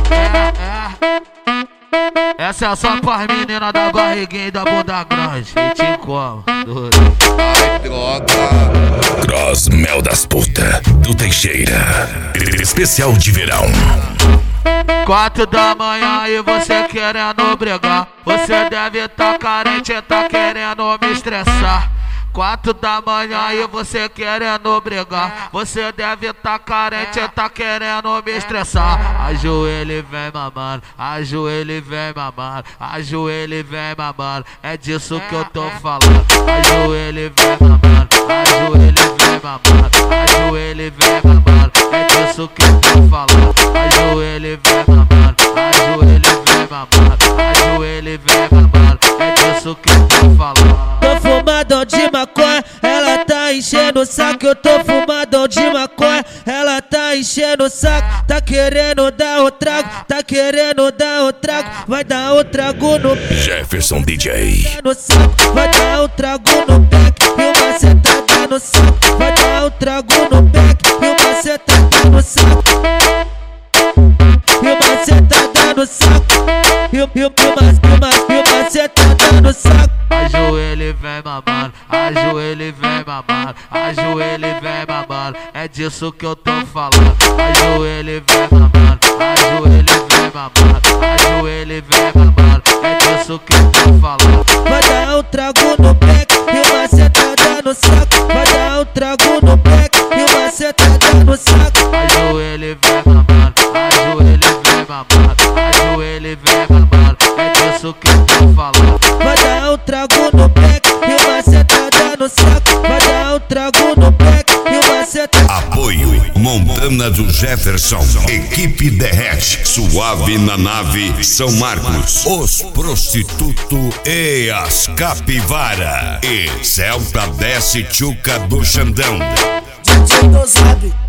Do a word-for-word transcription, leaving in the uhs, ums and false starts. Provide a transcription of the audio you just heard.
É, é. Essa é só pras meninas da barriguinha e da bunda grande. E te como, doido. Ai, droga. Cross Mel das Puta do Teixeira. Especial de verão. Quatro da manhã e você querendo brigar. Você deve tá carente e tá querendo me estressar. Quatro da manhã e você querendo brigar. Você deve tá carente e tá querendo me estressar. Ajoelha e vem mamando, ajoelha e vem mamando, ajoelha e vem mamando. É disso que eu tô falando. Ajoelha e vem mamando, ajoelha e vem mamando, ajoelha e vem mamando. É disso que eu tô falando. Ajoelha e vem mamando, ajoelha e vem mamando, ajoelha e vem mamando. É disso que eu tô falando. Tô fumadão de maconha, ela tá enchendo o saco. Eu tô fumadão de maconha, ela tá enchendo o saco. Tá querendo dar o trago, tá querendo dar o trago. Vai dar o trago no Jefferson D J. no saco, vai dar o trago no back e uma sentada no saco. Vai dar o trago no back e uma sentada no saco. E uma sentada no saco. E uma, e uma, e uma sentada no saco. Ajoelha e vem mamando, ajoelha e vem mamando, ajoelha e vem mamando. É disso que eu tô falando. Ajoelha e vem mamando, ajoelha e vem mamando, ajoelha e vem mamando. É disso que eu tô falando. Vai dar um trago no back e uma sentada no saco. Vai dar um trago no back e uma sentada no saco. Ajoelha e vem mamando, ajoelha e vem mamando, ajoelha e vem mamando. É disso que eu tô falando. Vai dar um trago no back e uma sentada no saco. Vai dar um trago no back e uma sentada. Apoio Montana do Jefferson. Equipe Derrete. Suave na nave São Marcos. Os Prostituto e as Capivara. E Celta Desce Tchuca do Xandão. D J Dosado.